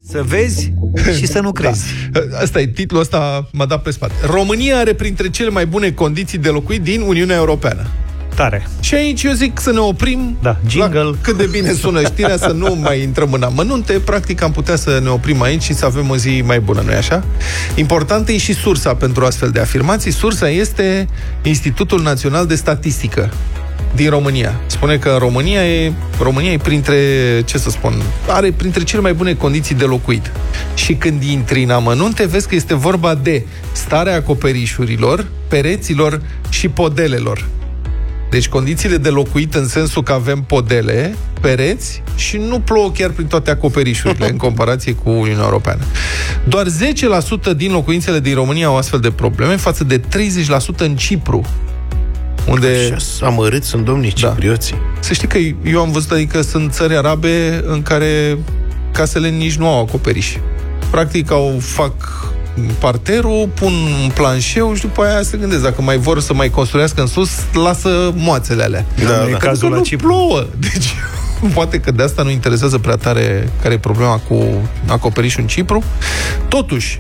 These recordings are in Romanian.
Să vezi și să nu crezi. Da. Asta e, titlul ăsta m-a dat pe spate. România are printre cele mai bune condiții de locuit din Uniunea Europeană. Tare. Și aici eu zic să ne oprim. Da, jingle. Cât de bine sună știrea, să nu mai intrăm în amănunte. Practic am putea să ne oprim aici și să avem o zi mai bună, nu-i așa? Importantă e și sursa pentru astfel de afirmații. Sursa este Institutul Național de Statistică din România. Spune că România e printre, ce să spun, are printre cele mai bune condiții de locuit. Și când intri în amănunte, vezi că este vorba de starea acoperișurilor, pereților și podelelor. Deci condițiile de locuit în sensul că avem podele, pereți și nu plouă chiar prin toate acoperișurile în comparație cu Uniunea Europeană. Doar 10% din locuințele din România au astfel de probleme, față de 30% în Cipru, unde... Așa amărâți sunt domnii ciprioții. Da. Să știi că eu am văzut, adică sunt țări arabe în care casele nici nu au acoperiș. Practic fac parterul, pun un planșeu și după aia se gândesc, dacă mai vor să mai construiască în sus, lasă moațele alea. Da. E cazul la Cipru. Plouă. Deci poate că de asta nu interesează prea tare care e problema cu acoperișul în Cipru. Totuși,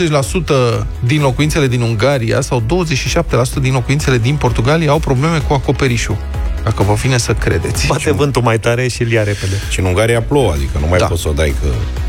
20% din locuințele din Ungaria sau 27% din locuințele din Portugalia au probleme cu acoperișul. Dacă vă vine să credeți. Bate vântul mai tare și îl ia repede. Și în Ungaria plouă, adică nu mai poți să o dai că...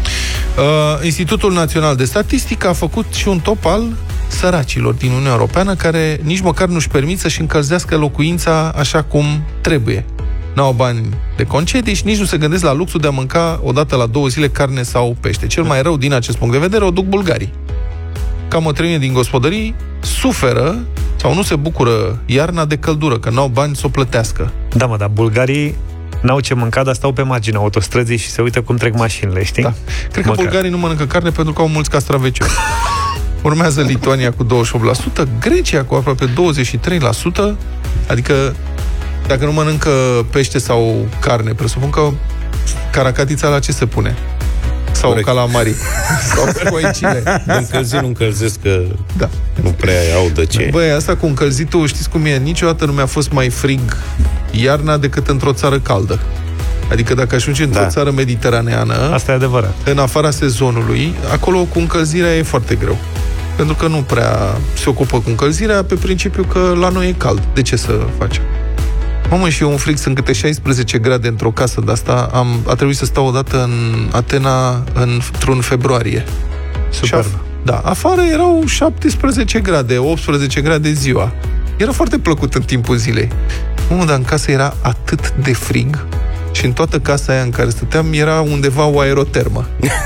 Institutul Național de Statistică a făcut și un top al săracilor din Uniunea Europeană care nici măcar nu-și permit să-și încălzească locuința așa cum trebuie. N-au bani de concedii și nici nu se gândesc la luxul de a mânca odată la 2 zile carne sau pește. Cel mai rău din acest punct de vedere o duc bulgarii. Cam o treime din gospodării suferă sau nu se bucură iarna de căldură, că n-au bani să o plătească. Da, mă, dar bulgarii n-au ce mânca, dar stau pe marginea autostrăzii și se uită cum trec mașinile, știi? Da. Cred că bulgarii nu mănâncă carne pentru că au mulți castraveciori. Urmează Lituania cu 28%, Grecia cu aproape 23%, adică dacă nu mănâncă pește sau carne, presupun că caracatița la ce se pune? Sau calamarii. Sau coicile. Nu încălzesc că nu prea au de ce. Băi, asta cu încălzitul, știți cum e? Niciodată nu mi-a fost mai frig iarna decât într-o țară caldă. Adică dacă ajungi într-o țară mediteraneană, asta e adevărat. În afara sezonului, acolo cu încălzirea e foarte greu. Pentru că nu prea se ocupă cu încălzirea, pe principiu că la noi e cald. De ce să facem? Mamă, și eu un frig, sunt câte 16 grade într-o casă de asta. A trebuit să stau odată în Atena într-un februarie. Superb. Da, afară erau 17 grade, 18 grade ziua. Era foarte plăcut în timpul zilei. Mamă, dar în casă era atât de frig și în toată casa aia în care stăteam era undeva o aerotermă.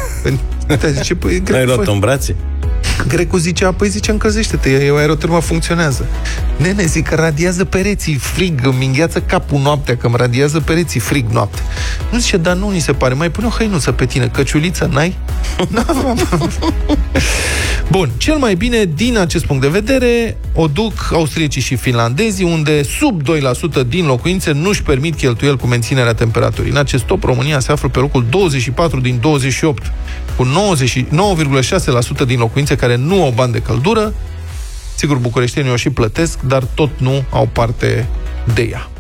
Zice, păi, n-ai luat-o în brațe? Grecul zicea, zice, încălzește-te, o aerotermă funcționează. Nene, zic că radiază pereții, frig, îmi îngheață capul noaptea, că îmi radiază pereții, frig noapte. Nu zice, dar nu ni se pare, mai pune o hăinuță pe tine, căciuliță, n-ai? Bun, cel mai bine din acest punct de vedere o duc austriecii și finlandezii, unde sub 2% din locuințe nu-și permit cheltuieli cu menținerea temperaturii. În acest top, România se află pe locul 24 din 28, cu 9,6% din locuințe care nu au bani de căldură. Sigur, bucureștenii o și plătesc, dar tot nu au parte de ea.